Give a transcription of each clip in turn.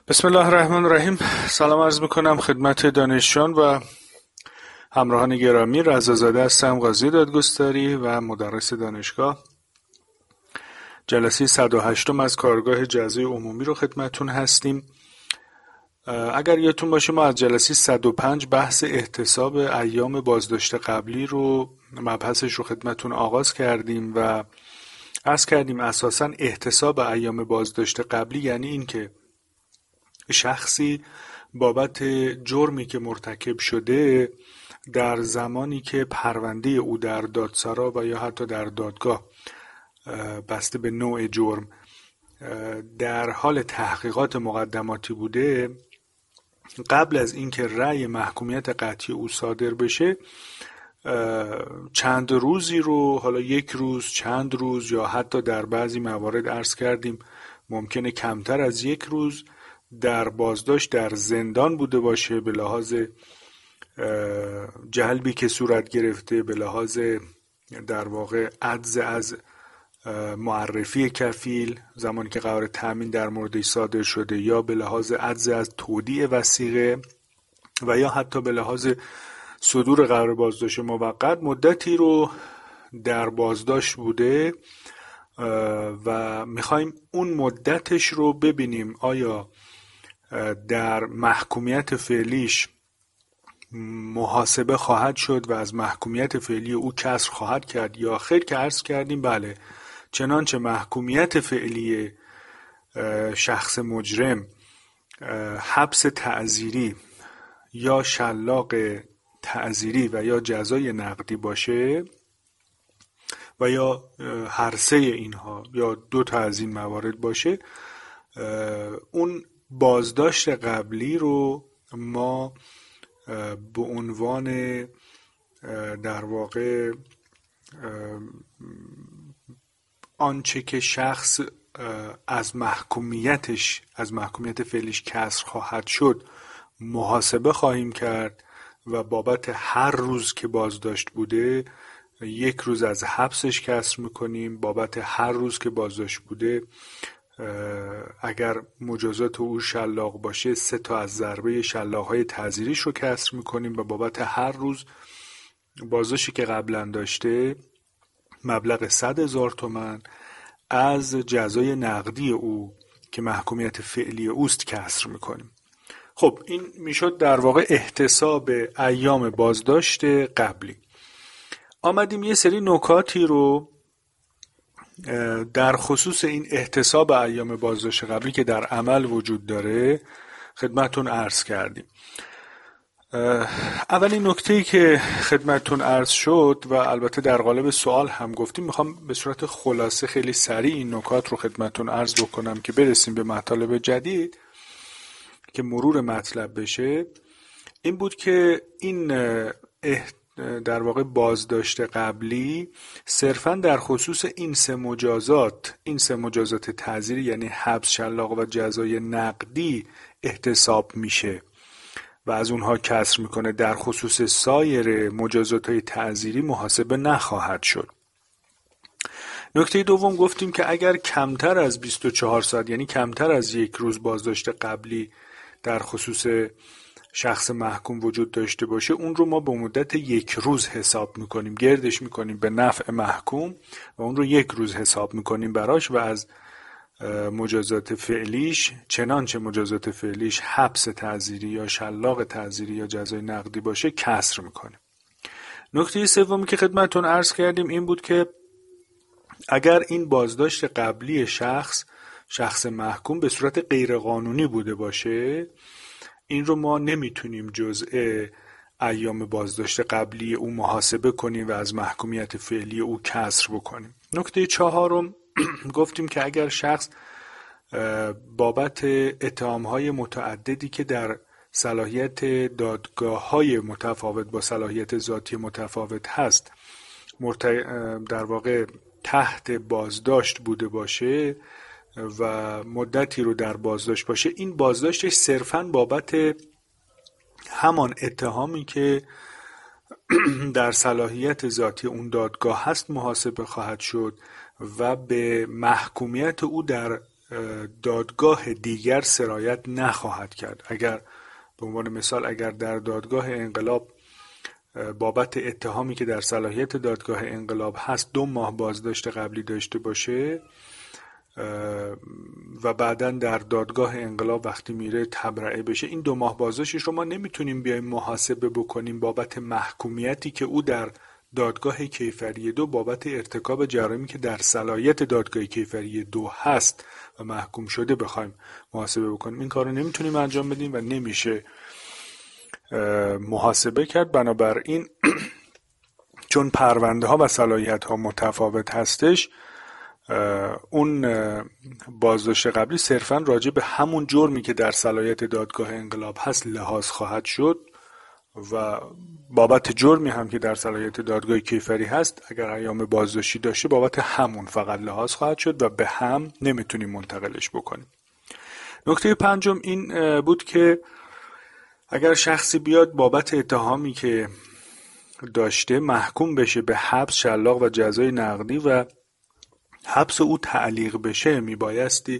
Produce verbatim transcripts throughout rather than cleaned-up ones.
بسم الله الرحمن الرحیم. سلام عرض میکنم خدمت دانشجویان و همراهان گرامی. رضازاده هستم، قاضی دادگستری و مدرس دانشگاه. جلسه صد و هشت از کارگاه جزای عمومی رو خدمتون هستیم. اگر یادتون باشه ما از جلسه صد و پنج بحث احتساب ایام بازداشت قبلی رو مبحثش رو خدمتون آغاز کردیم و عرض کردیم اساساً احتساب ایام بازداشت قبلی یعنی این که شخصی بابت جرمی که مرتکب شده در زمانی که پرونده او در دادسرا و یا حتی در دادگاه بسته به نوع جرم در حال تحقیقات مقدماتی بوده، قبل از اینکه رأی محکومیت قطعی او صادر بشه چند روزی رو، حالا یک روز، چند روز یا حتی در بعضی موارد عرض کردیم ممکنه کمتر از یک روز در بازداشت در زندان بوده باشه، به لحاظ جلبی که صورت گرفته، به لحاظ در واقع عجز از معرفی کفیل زمانی که قرار تأمین در موردش صادر شده، یا به لحاظ عجز از تودیع وثیقه و یا حتی به لحاظ صدور قرار بازداشت موقت مدتی رو در بازداشت بوده و میخوایم اون مدتش رو ببینیم آیا در محکومیت فعلیش محاسبه خواهد شد و از محکومیت فعلی او کسر خواهد کرد یا خیر، که عرض کردیم بله، چنانچه محکومیت فعلی شخص مجرم حبس تعزیری یا شلاق تعزیری و یا جزای نقدی باشه و یا هر سه اینها یا دو تا از این موارد باشه، اون بازداشت قبلی رو ما به عنوان در واقع آنچه که شخص از محکومیتش از محکومیت فعلیش کسر خواهد شد محاسبه خواهیم کرد و بابت هر روز که بازداشت بوده یک روز از حبسش کسر میکنیم، بابت هر روز که بازداشت بوده اگر مجازات او شلاق باشه سه تا از ضربه شلاق‌های تعزیریش رو کسر میکنیم و بابت هر روز بازداشتی که قبلا داشته مبلغ صد هزار تومان از جزای نقدی او که محکومیت فعلی اوست کسر میکنیم. خب این میشد در واقع احتساب ایام بازداشت قبلی. آمدیم یه سری نکاتی رو در خصوص این احتساب ایام بازداشت قبلی که در عمل وجود داره خدمتون عرض کردیم. اولین نکته‌ای که خدمتون عرض شد و البته در قالب سوال هم گفتیم، میخوام به صورت خلاصه خیلی سریع این نکات رو خدمتون عرض بکنم که برسیم به مطالب جدید که مرور مطلب بشه. این بود که این احت در واقع بازداشت قبلی صرفاً در خصوص این سه مجازات این سه مجازات تعزیری یعنی حبس، شلاق و جزای نقدی احتساب میشه و از اونها کسر میکنه. در خصوص سایر مجازات های تعزیری محاسبه نخواهد شد. نکته دوم گفتیم که اگر کمتر از بیست و چهار ساعت یعنی کمتر از یک روز بازداشت قبلی در خصوص شخص محکوم وجود داشته باشه اون رو ما به مدت یک روز حساب میکنیم، گردش میکنیم به نفع محکوم و اون رو یک روز حساب میکنیم براش و از مجازات فعلیش چنانچه مجازات فعلیش حبس تعزیری یا شلاق تعزیری یا جزای نقدی باشه کسر میکنیم. نکته سومی که خدمتتون عرض کردیم این بود که اگر این بازداشت قبلی شخص شخص محکوم به صورت غیرقانونی بوده باشه این رو ما نمیتونیم جزء ایام بازداشت قبلی او محاسبه کنیم و از محکومیت فعلی او کسر بکنیم. نکته چهارم گفتیم که اگر شخص بابت اتهام‌های متعددی که در صلاحیت دادگاه‌های متفاوت با صلاحیت ذاتی متفاوت هست در واقع تحت بازداشت بوده باشه و مدتی رو در بازداشت باشه، این بازداشتش صرفاً بابت همان اتهامی که در صلاحیت ذاتی اون دادگاه هست محاسبه خواهد شد و به محکومیت او در دادگاه دیگر سرایت نخواهد کرد. اگر به عنوان مثال اگر در دادگاه انقلاب بابت اتهامی که در صلاحیت دادگاه انقلاب هست دو ماه بازداشت قبلی داشته باشه و بعداً در دادگاه انقلاب وقتی میره تبرئه بشه، این دو ماه بازداشتش رو ما نمیتونیم بیایم محاسبه بکنیم بابت محکومیتی که او در دادگاه کیفری دو بابت ارتکاب جرائمی که در صلاحیت دادگاه کیفری دو هست و محکوم شده بخوایم محاسبه بکنیم. این کار رو نمیتونیم انجام بدیم و نمیشه محاسبه کرد. بنابراین چون پرونده ها و صلاحیت ها متفاوت هستش، اون بازداشت قبلی صرفاً راجع به همون جرمی که در صلاحیت دادگاه انقلاب هست لحاظ خواهد شد و بابت جرمی هم که در صلاحیت دادگاه کیفری هست اگر ایام بازداشتی داشته بابت همون فقط لحاظ خواهد شد و به هم نمیتونیم منتقلش بکنیم. نکته پنجم این بود که اگر شخصی بیاد بابت اتهامی که داشته محکوم بشه به حبس، شلاق و جزای نقدی و حبس او تعلیق بشه، میبایستی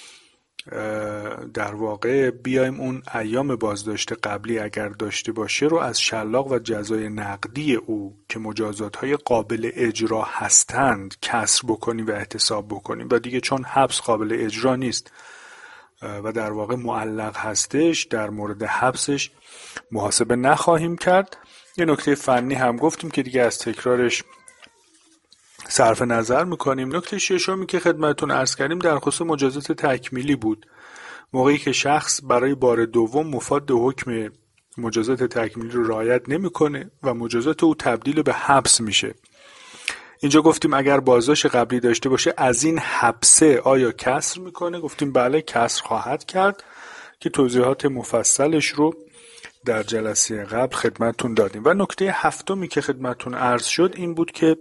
در واقع بیایم اون ایام بازداشت قبلی اگر داشته باشه رو از شلاق و جزای نقدی او که مجازات‌های قابل اجرا هستند کسر بکنیم و احتساب بکنیم و دیگه چون حبس قابل اجرا نیست و در واقع معلق هستش در مورد حبسش محاسبه نخواهیم کرد. یه نکته فنی هم گفتیم که دیگه از تکرارش صرف نظر میکنیم. نکته ششمی که خدمتتون عرض کردیم در خصوص مجازات تکمیلی بود. موقعی که شخص برای بار دوم مفاد حکم مجازات تکمیلی رو رعایت نمیکنه و مجازات او تبدیل به حبس میشه. اینجا گفتیم اگر بازداشت قبلی داشته باشه از این حبسه آیا کسر میکنه؟ گفتیم بله کسر خواهد کرد که توضیحات مفصلش رو در جلسه قبل خدمتتون دادیم. و نکته هفتمی که خدمتتون عرض شد این بود که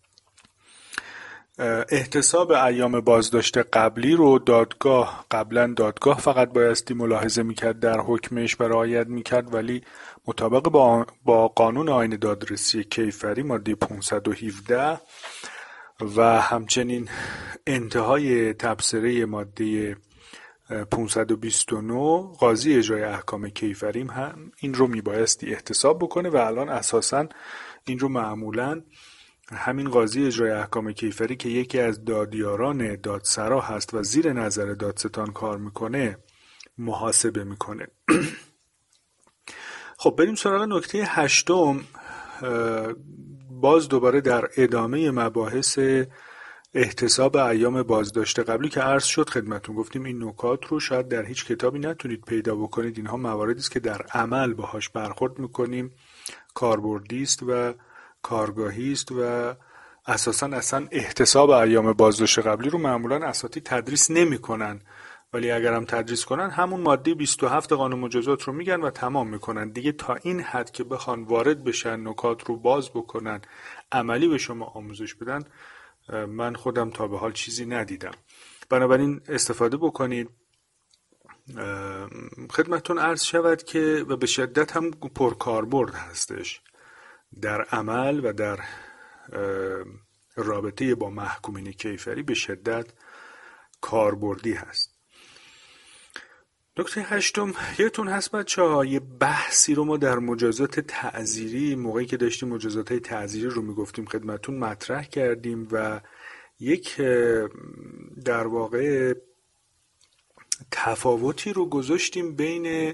احتساب ایام بازداشت قبلی رو دادگاه قبلا دادگاه فقط بایستی ملاحظه میکرد در حکمش و رعایت میکرد، ولی مطابق با, با قانون آیین دادرسی کیفری ماده پانصد و هفده و همچنین انتهای تبصره ماده پانصد و بیست و نه قاضی اجرای احکام کیفری هم این رو میبایستی احتساب بکنه و الان اساساً این رو معمولاً همین قاضی اجرای احکام کیفری که یکی از دادیاران دادسرا هست و زیر نظر دادستان کار میکنه محاسبه میکنه. خب بریم سراغ نکته هشتم. باز دوباره در ادامه مباحث احتساب ایام بازداشت قبلی که عرض شد خدمتون گفتیم این نکات رو شاید در هیچ کتابی نتونید پیدا بکنید. اینها مواردی است که در عمل باهاش برخورد میکنیم، کاربردی است و کارگاهی است و اساساً اصلا احتساب ایام بازداشت قبلی رو معمولاً اساتید تدریس نمی‌کنن، ولی اگر هم تدریس کنن همون ماده بیست و هفت قانون مجازات رو میگن و تمام میکنن دیگه. تا این حد که بخوان وارد بشن نکات رو باز بکنن عملی به شما آموزش بدن من خودم تا به حال چیزی ندیدم. بنابراین استفاده بکنید. خدمتتون عرض شود که و به شدت هم پرکاربرد هستش در عمل و در رابطه با محکومین کیفری به شدت کاربردی هست. نکته هشتم یادتون هست بچه‌ها یه بحثی رو ما در مجازات تعزیری موقعی که داشتیم مجازات تعزیری رو میگفتیم خدمتتون مطرح کردیم و یک در واقع تفاوتی رو گذاشتیم بین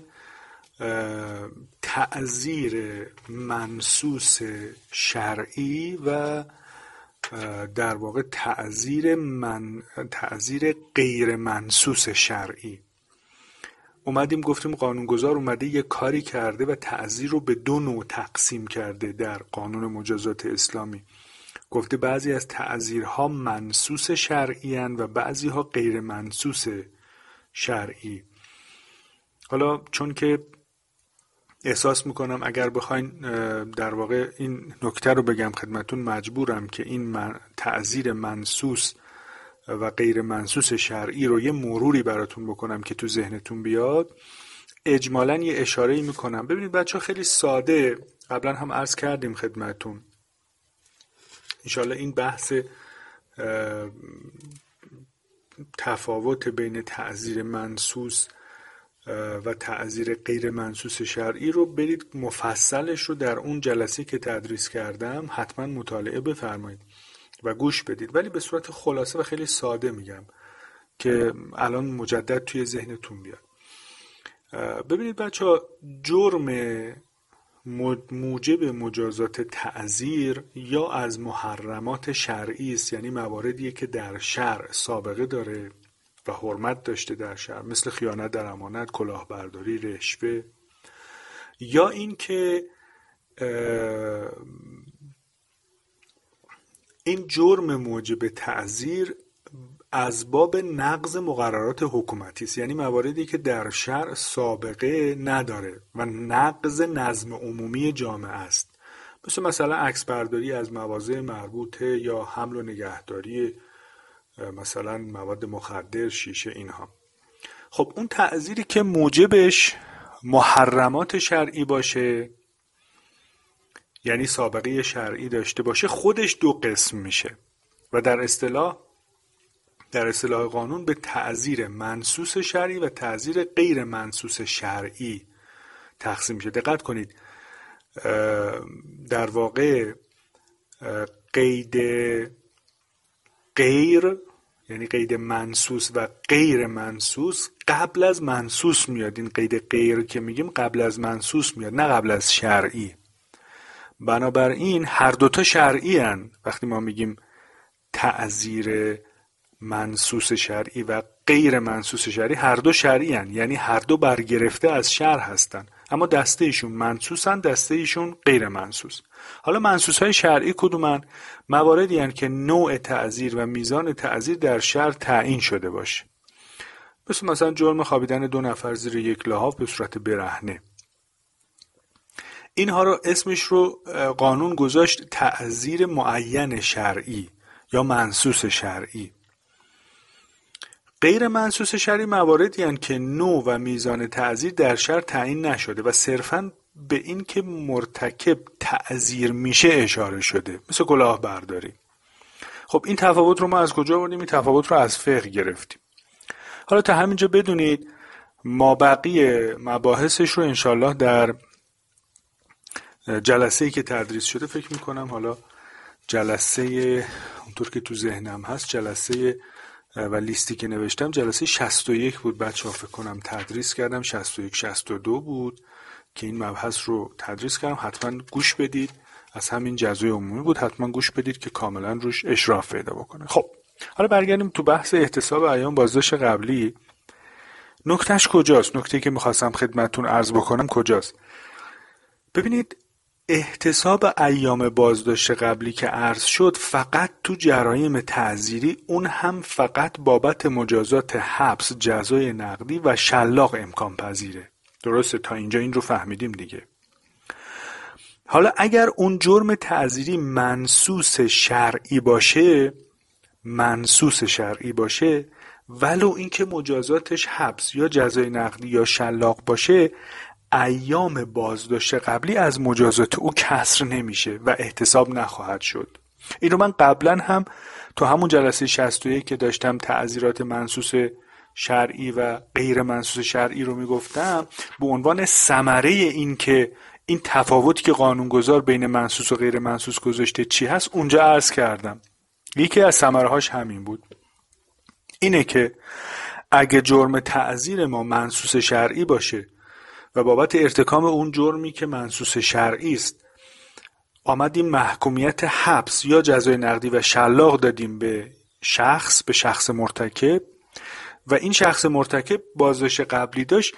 تعزیر منصوص شرعی و در واقع تعزیر من تعزیر غیر منصوص شرعی. اومدیم گفتیم قانونگذار اومده یه کاری کرده و تعزیر رو به دو نوع تقسیم کرده در قانون مجازات اسلامی. گفته بعضی از تعزیرها منصوص شرعی هستند و بعضی ها غیر منصوص شرعی. حالا چون که احساس میکنم اگر بخواین در واقع این نکته رو بگم خدمتون مجبورم که این تعزیر منصوص و غیر منصوص شرعی رو یه مروری براتون بکنم که تو ذهنتون بیاد. اجمالاً یه اشاره‌ای میکنم. ببینید بچه خیلی ساده قبلا هم عرض کردیم خدمتون، انشالله این بحث تفاوت بین تعزیر منصوص و تعزیر غیر منصوص شرعی رو برید مفصلش رو در اون جلسه که تدریس کردم حتما مطالعه بفرمایید و گوش بدید، ولی به صورت خلاصه و خیلی ساده میگم که الان مجدد توی ذهنتون بیاد. ببینید بچه ها، جرم موجب مجازات تعزیر یا از محرمات شرعی است، یعنی مواردیه که در شرع سابقه داره و حرمت داشته در شرع، مثل خیانت در امانت، کلاهبرداری، رشوه، یا این که این جرم موجب تعزیر از باب نقض مقررات حکومتی است، یعنی مواردی که در شرع سابقه نداره و نقض نظم عمومی جامعه است، مثل مثلا عکس برداری از مواضع مربوطه یا حمل و نگهداری مثلا مواد مخدر، شیشه، اینها. خب اون تعزیری که موجبش محرمات شرعی باشه، یعنی سابقه شرعی داشته باشه، خودش دو قسم میشه و در اصطلاح در اصطلاح قانون به تعزیر منصوص شرعی و تعزیر غیر منصوص شرعی تقسیم میشه. دقت کنید، در واقع قید غیر یعنی قید منصوص و غیر منصوص قبل از منصوص میاد. این قید غیر که میگیم قبل از منصوص میاد، نه قبل از شرعی. بنابراین هر دوتا شرعی هن. وقتی ما میگیم تعزیر منصوص شرعی و غیر منصوص شرعی، هر دو شرعی هن، یعنی هر دو برگرفته از شرع هستن، اما دسته ایشون منصوص هن، دسته ایشون غیر منصوص. حالا منصوص های شرعی کدومن؟ مواردی هن که نوع تعزیر و میزان تعزیر در شرع تعیین شده باشه، مثل مثلا جرم خوابیدن دو نفر زیر یک لحاف به صورت برهنه. اینها رو اسمش رو قانون گذاشت تعزیر معین شرعی یا منصوص شرعی. غیر منصوص شرعی مواردی هستند که نوع و میزان تعزیر در شرع تعیین نشده و صرفاً به این که مرتکب تعزیر میشه اشاره شده، مثل کلاهبرداری. خب این تفاوت رو ما از کجا بردیم؟ این تفاوت رو از فقه گرفتیم. حالا تا همینجا بدونید، ما بقیه مباحثش رو انشالله در جلسه‌ای که تدریس شده، فکر میکنم حالا جلسه اونطور که تو ذهنم هست، جلسه و لیستی که نوشتم جلسه شصت و یک بود بچه ها، فکر کنم تدریس کردم شصت و یک شصت و دو بود که این مبحث رو تدریس کردم. حتما گوش بدید، از همین جزوه عمومی بود، حتما گوش بدید که کاملا روش اشراف پیدا بکنه. خب حالا برگردیم تو بحث احتساب ایام بازداشت قبلی. نکتهش کجاست؟ نکته‌ای که میخواستم خدمتتون عرض بکنم کجاست؟ ببینید، احتساب ایام بازداشت قبلی که عرض شد فقط تو جرایم تعزیری، اون هم فقط بابت مجازات حبس، جزای نقدی و شلاق امکان پذیره. درسته؟ تا اینجا این رو فهمیدیم دیگه. حالا اگر اون جرم تعزیری منصوص شرعی باشه، منصوص شرعی باشه ولو اینکه مجازاتش حبس یا جزای نقدی یا شلاق باشه، ایام بازداشت قبلی از مجازات او کسر نمیشه و احتساب نخواهد شد. این رو من قبلا هم تو همون جلسه شصت و یک که داشتم تعزیرات منصوص شرعی و غیر منصوص شرعی رو میگفتم، به عنوان ثمره این که این تفاوتی که قانونگذار بین منصوص و غیر منصوص گذاشته چی هست، اونجا عرض کردم. یکی از ثمرهاش همین بود، اینه که اگه جرم تعزیر ما منصوص شرعی باشه و بابت ارتکاب اون جرمی که منصوص شرعی است آمدیم محکومیت حبس یا جزای نقدی و شلاق دادیم به شخص به شخص مرتکب و این شخص مرتکب بازداشت قبلی داشت،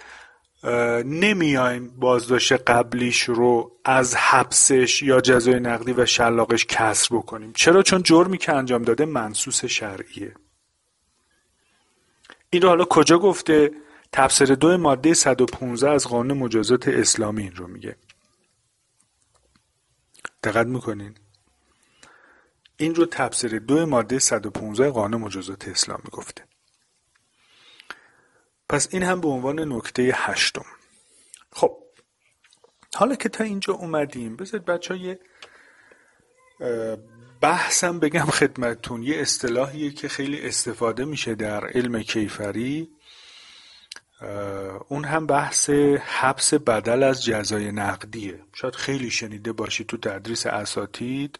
نمیایم بازداشت قبلیش رو از حبسش یا جزای نقدی و شلاقش کسر بکنیم. چرا؟ چون جرمی که انجام داده منصوص شرعیه. این رو حالا کجا گفته؟ تفسیر دو ماده صد و پانزده از قانون مجازات اسلامی این رو میگه. دقت میکنین؟ این رو تفسیر دو ماده صد و پانزده قانون مجازات اسلامی گفته. پس این هم به عنوان نکته هشتم. خب حالا که تا اینجا اومدیم، بذارید بچه ها یه بحثم بگم خدمتتون یه اصطلاحیه که خیلی استفاده میشه در علم کیفری، اون هم بحث حبس بدل از جزای نقدیه. شاید خیلی شنیده باشید تو تدریس اساتید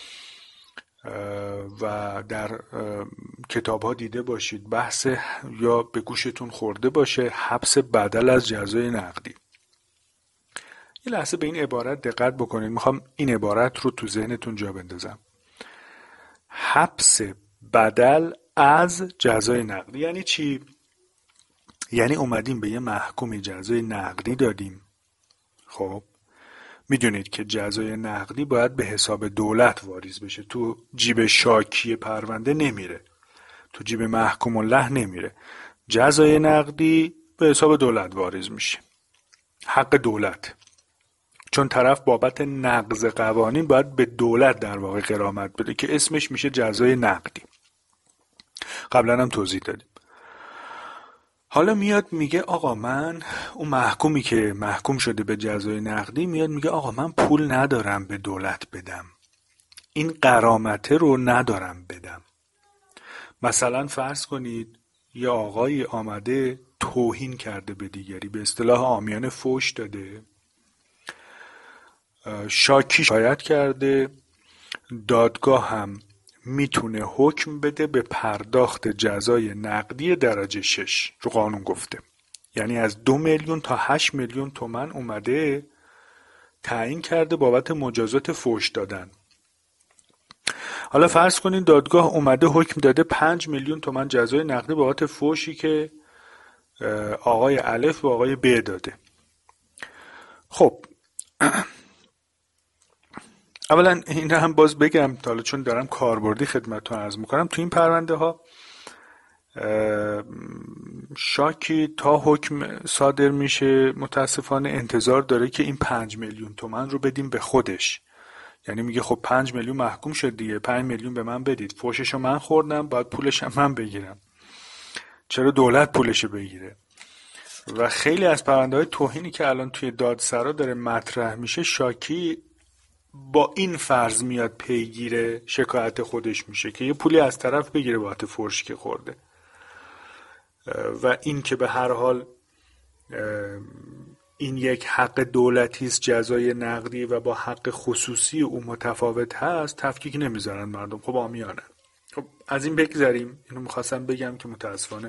و در کتاب ها دیده باشید، بحث یا به گوشتون خورده باشه حبس بدل از جزای نقدی. یه لحظه به این عبارت دقت بکنید، میخوام این عبارت رو تو ذهنتون جا بندازم. حبس بدل از جزای نقدی یعنی چی؟ یعنی اومدیم به یه محکومی جزای نقدی دادیم. خب میدونید که جزای نقدی باید به حساب دولت واریز بشه، تو جیب شاکی پرونده نمیره، تو جیب محکوم الله نمیره. جزای نقدی به حساب دولت واریز میشه، حق دولت، چون طرف بابت نقض قوانین باید به دولت در واقع غرامت بده که اسمش میشه جزای نقدی. قبلا هم توضیح دادیم. حالا میاد میگه آقا من، اون محکومی که محکوم شده به جزای نقدی میاد میگه آقا من پول ندارم به دولت بدم، این غرامته رو ندارم بدم. مثلا فرض کنید یه آقایی آمده توهین کرده به دیگری، به اصطلاح عامیانه فحش داده، شاکی شکایت کرده، دادگاه هم میتونه حکم بده به پرداخت جزای نقدی درجه شش رو قانون گفته. یعنی از دو میلیون تا هشت میلیون تومن اومده تعیین کرده بابت مجازات فحش دادن. حالا فرض کنین دادگاه اومده حکم داده پنج میلیون تومن جزای نقدی بابت فحشی که آقای الف و آقای ب داده. خب اولا این هم باز بگم، حالا چون دارم کاربردی خدمتتون عرض میکنم، تو این پرونده ها شاکی تا حکم صادر میشه متاسفانه انتظار داره که این پنج میلیون تومن رو بدیم به خودش. یعنی میگه خب پنج میلیون محکوم شد دیگه، پنج میلیون به من بدید، فحششو من خوردم باید پولشم من بگیرم، چرا دولت پولشو بگیره؟ و خیلی از پرونده های توهینی که الان توی دادسرا داره مطرح میشه، شاکی با این فرض میاد پیگیر شکایت خودش میشه که یه پولی از طرف بگیره بابت فحش که خورده. و این که به هر حال این یک حق دولتی است جزای نقدی و با حق خصوصی او متفاوت هست، تفکیک نمیذارن مردم. خب عامیانه. خب از این بگذریم، اینو میخواستم بگم که متاسفانه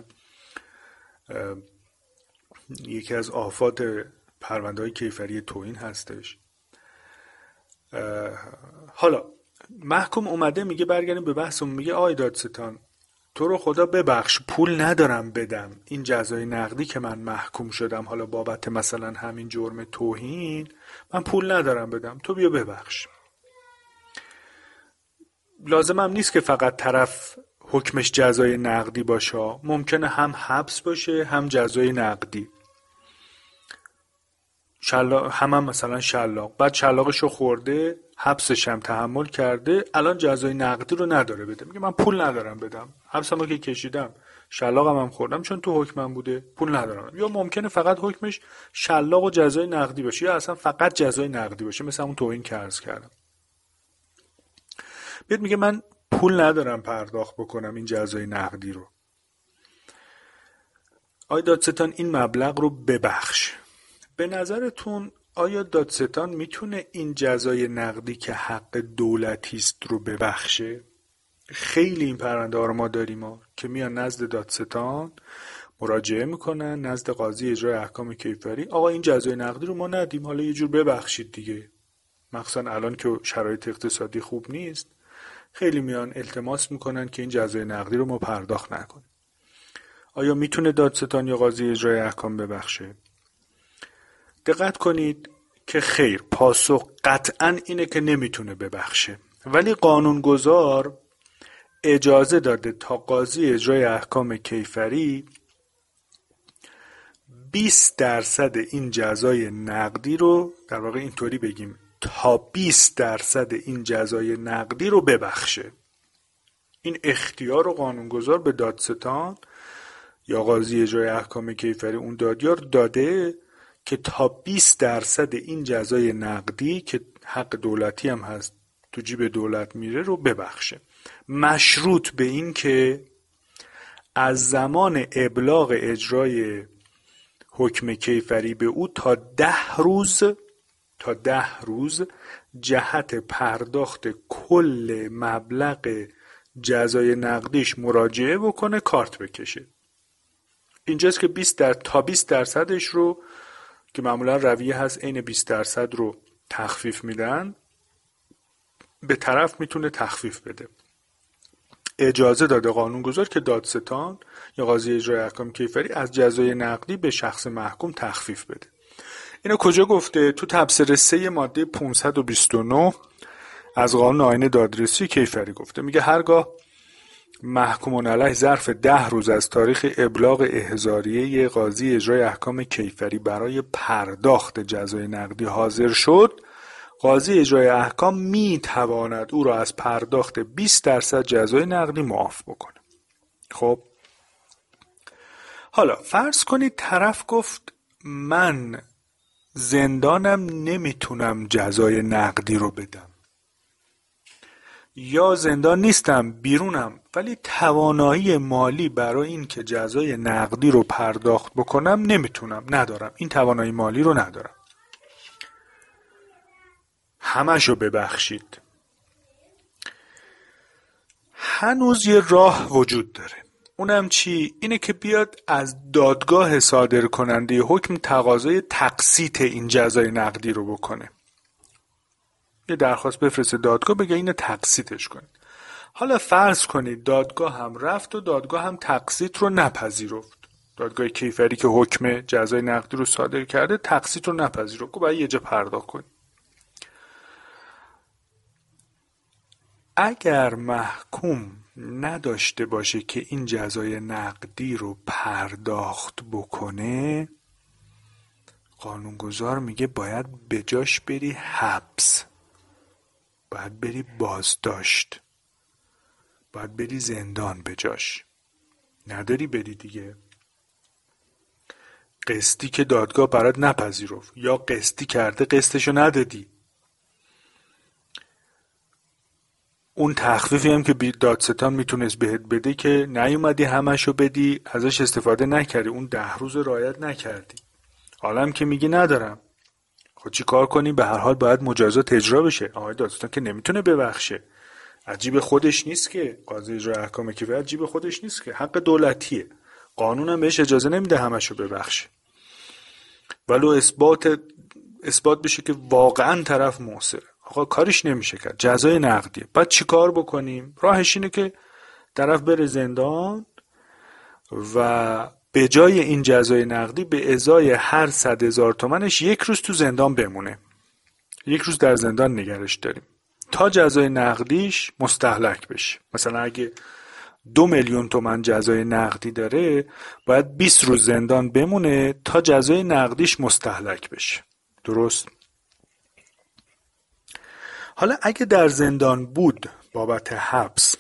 یکی از آفات پرونده های کیفری توهین هستش. حالا محکوم اومده میگه، برگردیم به بحثمون، میگه آی دادستان تو رو خدا ببخش، پول ندارم بدم، این جزای نقدی که من محکوم شدم حالا بابت مثلا همین جرم توهین، من پول ندارم بدم، تو بیا ببخش. لازم هم نیست که فقط طرف حکمش جزای نقدی باشه، ممکنه هم حبس باشه هم جزای نقدی. شلاق هم, هم مثلا شلاق، بعد شلاقشو خورده، حبسش هم تحمل کرده، الان جزای نقدی رو نداره بده، میگه من پول ندارم بدم، حبسمو که کشیدم، شلاقم هم خوردم چون تو حکمم بوده، پول ندارم. یا ممکنه فقط حکمش شلاق و جزای نقدی باشه، یا اصلا فقط جزای نقدی باشه، مثل اون توهین که عرض کردم. بیاد میگه من پول ندارم پرداخت بکنم این جزای نقدی رو. آی دادستان این مبلغ رو ببخش. به نظرتون آیا دادستان میتونه این جزای نقدی که حق دولتی است رو ببخشه؟ خیلی این پرونده ها رو ما داریم ها که میان نزد دادستان مراجعه میکنن، نزد قاضی اجرای احکام کیفری، آقا این جزای نقدی رو ما ندیم، حالا یه جور ببخشید دیگه. مخصوصا الان که شرایط اقتصادی خوب نیست، خیلی میان التماس میکنن که این جزای نقدی رو ما پرداخت نکنیم. آیا میتونه دادستان یا قاضی اجرای احکام ببخشه؟ دقت کنید که خیر، پاسخ قطعاً اینه که نمیتونه ببخشه، ولی قانونگذار اجازه داده تا قاضی اجرای احکام کیفری بیست درصد این جزای نقدی رو، در واقع اینطوری بگیم تا بیست درصد این جزای نقدی رو ببخشه. این اختیار رو قانونگذار به دادستان یا قاضی اجرای احکام کیفری، اون دادیار، داده که تا بیست درصد این جزای نقدی که حق دولتی هم هست تو جیب دولت میره رو ببخشه، مشروط به این که از زمان ابلاغ اجرای حکم کیفری به او تا ده روز تا ده روز جهت پرداخت کل مبلغ جزای نقدیش مراجعه بکنه، کارت بکشه. اینجاست که بیست در تا بیست درصدش رو که معمولا رویه هست عین بیست درصد رو تخفیف میدن، به طرف میتونه تخفیف بده. اجازه داده قانونگذار که دادستان یا قاضی اجرای احکام کیفری از جزای نقدی به شخص محکوم تخفیف بده. اینو کجا گفته؟ تو تبصره سه ماده پانصد و بیست و نه از قانون آیین دادرسی کیفری گفته. میگه هرگاه محکوم علیه ظرف ده روز از تاریخ ابلاغ احضاریه قاضی اجرای احکام کیفری برای پرداخت جزای نقدی حاضر شد، قاضی اجرای احکام می تواند او را از پرداخت بیست درصد جزای نقدی معاف بکنه. خب حالا فرض کنید طرف گفت من زندانم نمیتونم جزای نقدی رو بدم، یا زندان نیستم بیرونم ولی توانایی مالی برای این که جزای نقدی رو پرداخت بکنم نمیتونم، ندارم، این توانایی مالی رو ندارم، همشو ببخشید. هنوز یه راه وجود داره. اونم چی؟ اینه که بیاد از دادگاه صادر کننده حکم تقاضای تقسیط این جزای نقدی رو بکنه. یه درخواست بفرسته دادگاه بگه اینو تقسیطش کنید. حالا فرض کنید دادگاه هم رفت و دادگاه هم تقسیط رو نپذیرفت. دادگاه کیفری که حکم جزای نقدی رو صادر کرده تقسیط رو نپذیرفت. گفت باید یه جا پرداخت کنید. اگر محکوم نداشته باشه که این جزای نقدی رو پرداخت بکنه، قانونگذار میگه باید به جاش بری حبس، باید بری بازداشت، باید بری زندان به جاش. نداری بری دیگه. قسطی که دادگاه برات نپذیرفت یا قسطی کرده قسطشو ندادی، اون تخفیفی هم که دادستان میتونست بهت بده که نیومدی همشو بدی، ازش استفاده نکردی، اون ده روز رعایت نکردی، حالا که میگی ندارم، خب چی کار کنی؟ به هر حال باید مجازات اجرا بشه. آقای دادستان که نمیتونه ببخشه، عجیب خودش نیست که قاضی اجرای احکام کیفری عجیب خودش نیست که، حق دولتیه، قانون هم بهش اجازه نمیده همشو ببخشه، ولو اثبات اثبات بشه که واقعا طرف موثره. آقا کارش نمیشه کرد، جزای نقدیه. بعد چی کار بکنیم؟ راهش اینه که طرف بره زندان و به جای این جزای نقدی به ازای هر صد هزار تومنش یک روز تو زندان بمونه، یک روز در زندان نگرش داریم تا جزای نقدیش مستهلک بشه. مثلا اگه دو میلیون تومن جزای نقدی داره باید بیست روز زندان بمونه تا جزای نقدیش مستهلک بشه. درست؟ حالا اگه در زندان بود بابت حبس،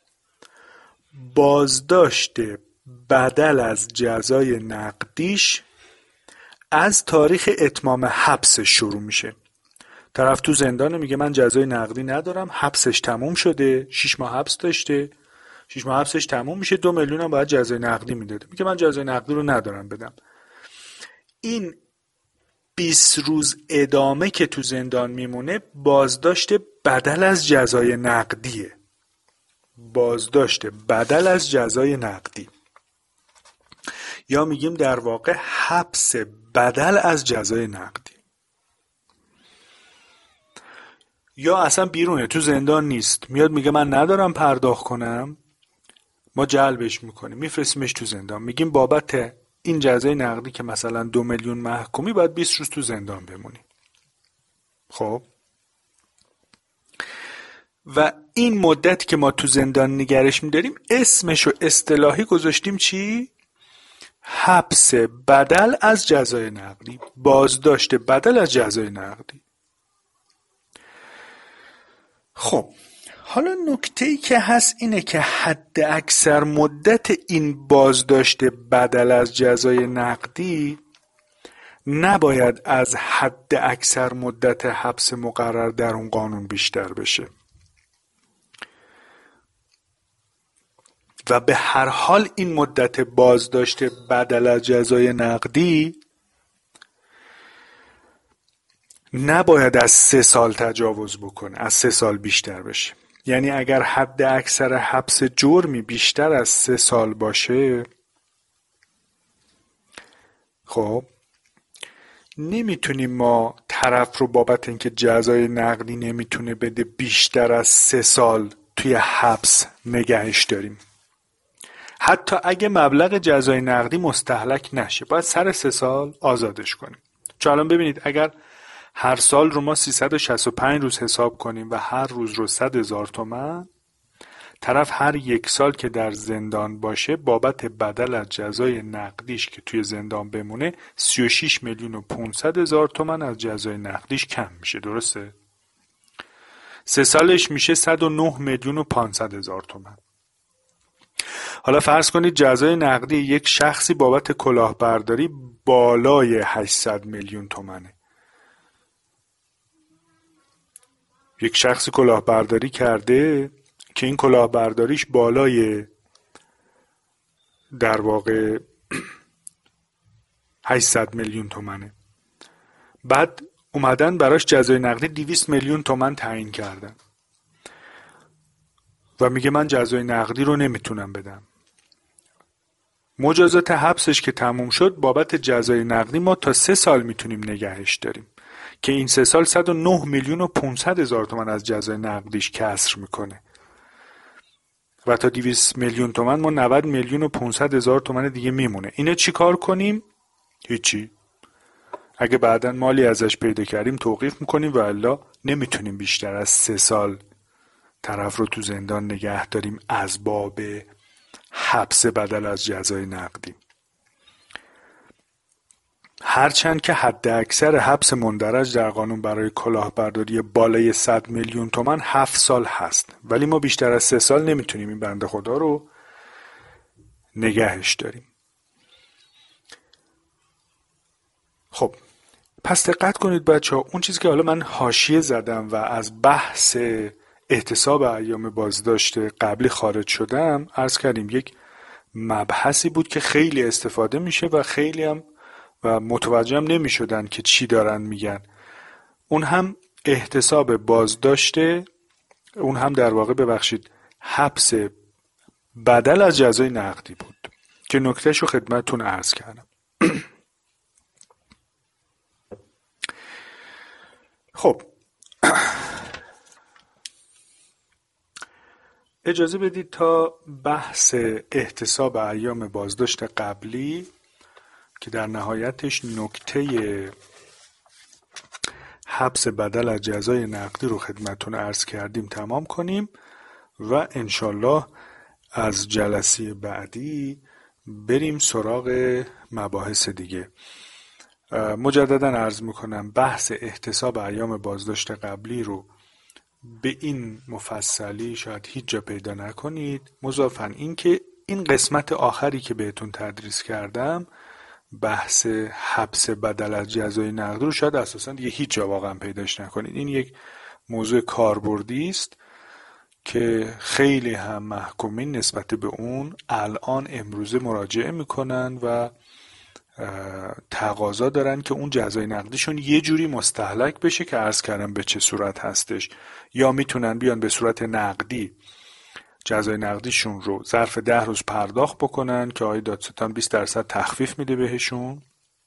بازداشت بدل از جزای نقدیش از تاریخ اتمام حبسش شروع میشه. طرف تو زندان میگه من جزای نقدی ندارم، حبسش تموم شده، شش ماه حبس داشته، شش ماه حبسش تموم میشه، دو میلیون هم باید جزای نقدی میداده، میگه من جزای نقدی رو ندارم بدم. این بیست روز ادامه که تو زندان میمونه بازداشت بدل از جزای نقدیه، بازداشت بدل از جزای نقدی، یا میگیم در واقع حبس بدل از جزای نقدی. یا اصلا بیرونه، تو زندان نیست، میاد میگه من ندارم پرداخت کنم، ما جلبش میکنیم میفرستیمش تو زندان، میگیم بابت این جزای نقدی که مثلا دو میلیون محکومی باید بیست روز تو زندان بمونی. خب و این مدت که ما تو زندان نگرش میداریم اسمشو اصطلاحی گذاشتیم چی؟ حبس بدل از جزای نقدی، بازداشت بدل از جزای نقدی. خب حالا نکته‌ای که هست اینه که حد اکثر مدت این بازداشت بدل از جزای نقدی نباید از حد اکثر مدت حبس مقرر در اون قانون بیشتر بشه. و به هر حال این مدت بازداشت بدل از جزای نقدی نباید از سه سال تجاوز بکنه، از سه سال بیشتر بشه. یعنی اگر حد اکثر حبس جرمی بیشتر از سه سال باشه، خب نمیتونیم ما طرف رو بابت اینکه جزای نقدی نمیتونه بده بیشتر از سه سال توی حبس نگهش داریم. حتی اگه مبلغ جزای نقدی مستهلک نشه باید سر سه سال آزادش کنیم. چون الان ببینید اگر هر سال رو ما سیصد و شصت و پنج روز حساب کنیم و هر روز رو صد هزار تومان، طرف هر یک سال که در زندان باشه بابت بدل از جزای نقدیش که توی زندان بمونه سی و شش میلیون و پانصد هزار تومان از جزای نقدیش کم میشه. درسته؟ سه سالش میشه صد و نه میلیون و پانصد هزار تومان. حالا فرض کنید جزای نقدی یک شخصی بابت کلاهبرداری بالای هشتصد میلیون تومانه. یک شخصی کلاهبرداری کرده که این کلاهبرداریش بالای در واقع هشتصد میلیون تومانه. بعد اومدن براش جزای نقدی دویست میلیون تومان تعیین کردن و میگه من جزای نقدی رو نمیتونم بدم. مجازات حبسش که تموم شد بابت جزای نقدی ما تا سه سال میتونیم نگهش داریم که این سه سال صد و نه میلیون و پانصد هزار تومان از جزای نقدیش کسر میکنه و تا دویست میلیون تومان ما نود میلیون و پانصد هزار تومان دیگه میمونه. اینه چی کار کنیم؟ هیچی. اگه بعداً مالی ازش پیدا کردیم توقیف میکنیم و الا نمیتونیم بیشتر از سه سال طرف رو تو زندان نگه داریم از باب حبس بدل از جزای نقدی. هرچند که حد اکثر حبس مندرج در قانون برای کلاهبرداری بالای صد میلیون تومان هفت سال هست، ولی ما بیشتر از سه سال نمیتونیم این بنده خدا رو نگهش داریم. خب پس دقت کنید بچه ها، اون چیزی که حالا من حاشیه زدم و از بحث احتساب ایام بازداشت قبلی خارج شدم، عرض کردیم یک مبحثی بود که خیلی استفاده میشه و خیلی هم و متوجه هم نمی شدن که چی دارن میگن. اون هم احتساب بازداشته، اون هم در واقع ببخشید حبس بدل از جزای نقدی بود که نکتهش رو خدمتتون عرض کردم. خب اجازه بدید تا بحث احتساب ایام بازداشت قبلی که در نهایتش نکته حبس بدل از جزای نقدی رو خدمتتون عرض کردیم تمام کنیم و انشالله از جلسه بعدی بریم سراغ مباحث دیگه. مجددا عرض میکنم بحث احتساب ایام بازداشت قبلی رو به این مفصلی شاید هیچ جا پیدا نکنید، مضافاً این که این قسمت آخری که بهتون تدریس کردم بحث حبس بدل از جزای نقدی رو شاید اساساً دیگه هیچ جا واقعا پیداش نکنید. این یک موضوع کاربردی است که خیلی هم محکومین نسبت به اون الان امروزه مراجعه میکنن و تقاضا دارن که اون جزای نقدیشون یه جوری مستهلک بشه که عرض کردم به چه صورت هستش. یا میتونن بیان به صورت نقدی جزای نقدیشون رو ظرف ده روز پرداخت بکنن که آقای دادستان بیست درصد تخفیف میده بهشون،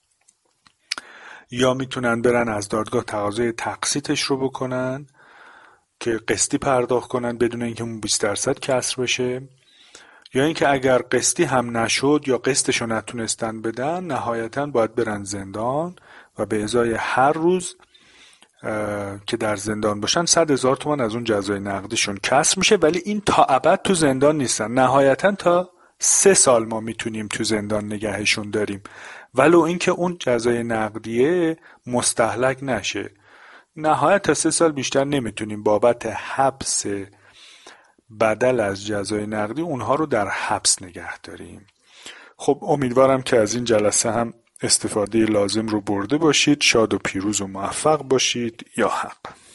یا میتونن برن از دادگاه تقاضای تقسیطش رو بکنن که قسطی پرداخت کنن بدون اینکه اون بیست درصد کسر بشه، یا اینکه اگر قسطی هم نشد یا قسطشو نتونستن بدن نهایتاً باید برن زندان و به ازای هر روز که در زندان باشن صد هزار تومان از اون جزای نقدیشون کسر میشه. ولی این تا ابد تو زندان نیستن، نهایتاً تا سه سال ما میتونیم تو زندان نگهشون داریم ولو اینکه اون جزای نقدیه مستهلک نشه. نهایت تا سه سال بیشتر نمیتونیم بابت حبس بدل از جزای نقدی اونها رو در حبس نگه داریم. خب امیدوارم که از این جلسه هم استفاده لازم رو برده باشید. شاد و پیروز و موفق باشید. یا حق.